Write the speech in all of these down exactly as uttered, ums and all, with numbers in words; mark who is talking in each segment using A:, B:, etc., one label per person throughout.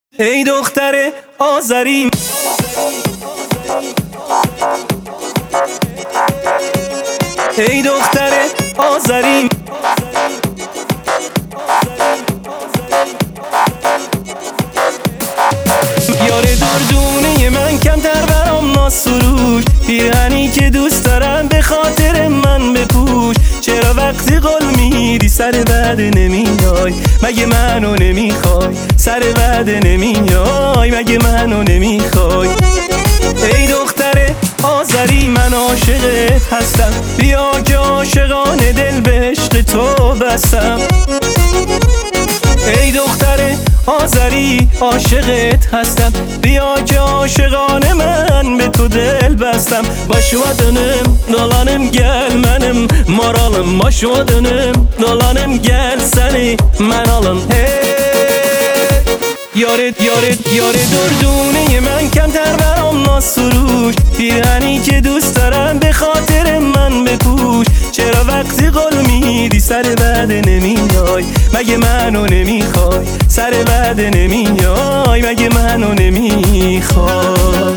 A: ای دختر آذری، ای دختر آذری، یار دردونه من کمتر برام ناسروش، پیرهنی که دوست دارم به خاطر من بپوش. چرا وقتی قول میدی سر وعده نمیای؟ مگه منو نمیخوای؟ سر وعده نمیای؟ مگه منو نمیخوای؟ ای دختر آذری، من عاشقت هستم، بیا که عاشقانه دل به عشق تو بستم. ای دختر آذری، عاشقت هستم، بیا که عاشقانه من به تو دل bastım. Başıma dönüm, dolanım gel benim moralım. Başıma dönüm, dolanım gel seni men alım. Hey Yaret yaret yaret durdune من کمتر برام ناسروش، پیرهنی که دوست دارم به خاطر من بپوش. چرا وقتی قول میدی سر وعده نمیای؟ مگه منو نمیخوای؟ سر وعده نمیای؟ مگه منو نمیخوای؟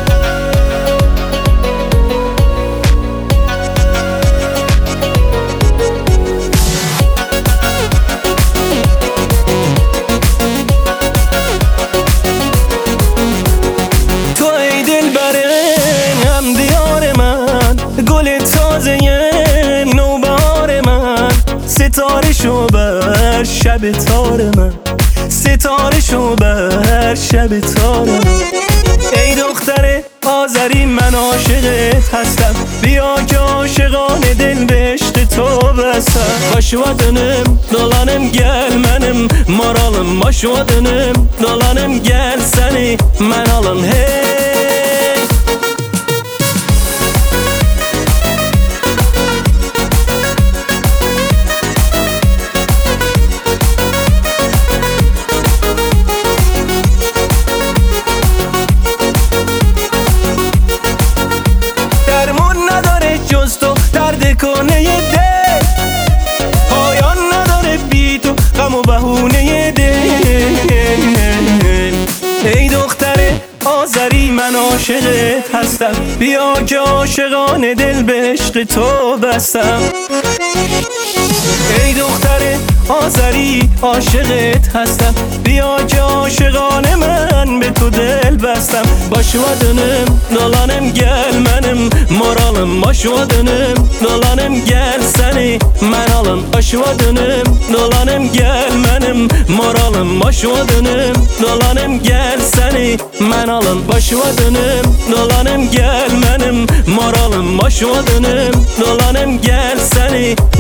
A: گل تازه نوبهار من، ستاره شو بر شب تار من، ستاره شو بر شب تار من. ای دختر آذری، من عاشقت هستم، بیا که عاشقانه دل به عشق تو بستم. Başıma dönüm, dolanım gel benim moralım. Başıma dönüm, dolanım gel seni men alım. Hey جز تو درد کنه دل، پایان نداره بی تو غم و بهونه دل. ای دختر آذری، من عاشقت هستم، بیا که عاشقانه دل به عشق تو بستم. ای دختر آذری، عاشقت هستم، بیا که عاشقانه من به تو دل bastım. Başıma dönüm, dolanım gel benim moralım. Başıma dönüm, dolanım gel seni men alım. Başıma dönüm, dolanım gel benim moralım. Başıma dönüm, dolanım gel seni men alım. Başıma dönüm, dolanım gel benim moralım. Başıma dönüm, dolanım gel seni